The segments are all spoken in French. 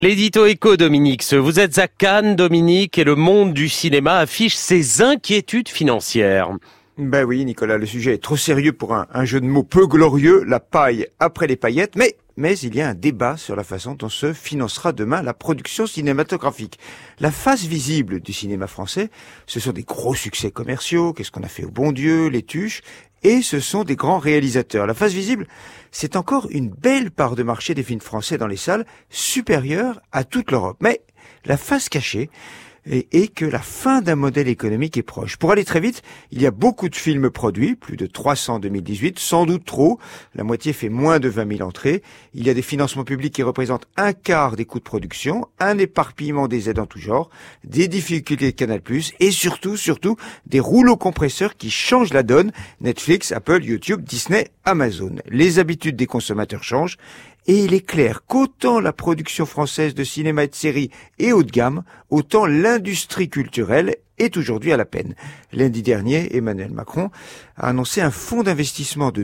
L'édito éco, Dominique. Vous êtes à Cannes, Dominique, et le monde du cinéma affiche ses inquiétudes financières. Ben oui, Nicolas, le sujet est trop sérieux pour un jeu de mots peu glorieux, la paille après les paillettes, mais il y a un débat sur la façon dont se financera demain la production cinématographique. La face visible du cinéma français, ce sont des gros succès commerciaux, Qu'est-ce qu'on a fait au bon Dieu, Les Tuches, et ce sont des grands réalisateurs. La face visible, c'est encore une belle part de marché des films français dans les salles, supérieure à toute l'Europe. Mais la face cachée, et que la fin d'un modèle économique est proche. Pour aller très vite, il y a beaucoup de films produits, plus de 300 en 2018, sans doute trop, la moitié fait moins de 20 000 entrées. Il y a des financements publics qui représentent un quart des coûts de production, un éparpillement des aides en tout genre, des difficultés de Canal+, et surtout, des rouleaux compresseurs qui changent la donne, Netflix, Apple, YouTube, Disney, Amazon. Les habitudes des consommateurs changent, et il est clair qu'autant la production française de cinéma et de séries est haut de gamme, autant l'industrie culturelle est aujourd'hui à la peine. Lundi dernier, Emmanuel Macron a annoncé un fonds d'investissement de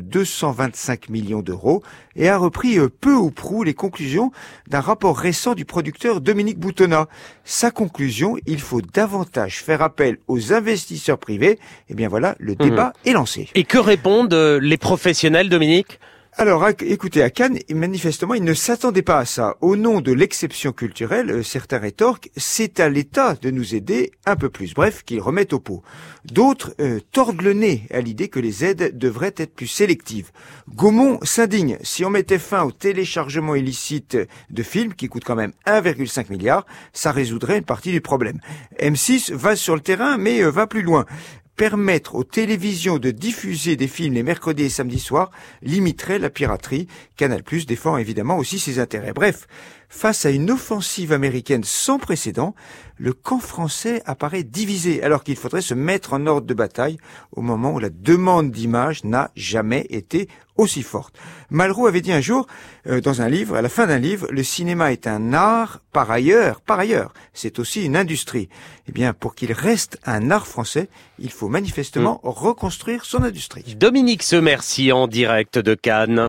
225 millions d'euros et a repris peu ou prou les conclusions d'un rapport récent du producteur Dominique Boutonnat. Sa conclusion, il faut davantage faire appel aux investisseurs privés. Eh bien voilà, le débat est lancé. Et que répondent les professionnels, Dominique ? Alors, écoutez, à Cannes, manifestement, ils ne s'attendaient pas à ça. Au nom de l'exception culturelle, certains rétorquent, c'est à l'État de nous aider un peu plus. Bref, qu'ils remettent au pot. D'autres tordent le nez à l'idée que les aides devraient être plus sélectives. Gaumont s'indigne. Si on mettait fin au téléchargement illicite de films, qui coûte quand même 1,5 milliard, ça résoudrait une partie du problème. M6 va sur le terrain, mais va plus loin. Permettre aux télévisions de diffuser des films les mercredis et samedis soirs limiterait la piraterie. Canal+ défend évidemment aussi ses intérêts. Bref, face à une offensive américaine sans précédent, le camp français apparaît divisé alors qu'il faudrait se mettre en ordre de bataille au moment où la demande d'images n'a jamais été aussi forte. Malraux avait dit un jour, dans un livre, à la fin d'un livre, le cinéma est un art par ailleurs, c'est aussi une industrie. Eh bien, pour qu'il reste un art français, il faut manifestement reconstruire son industrie. Dominique, merci en direct de Cannes.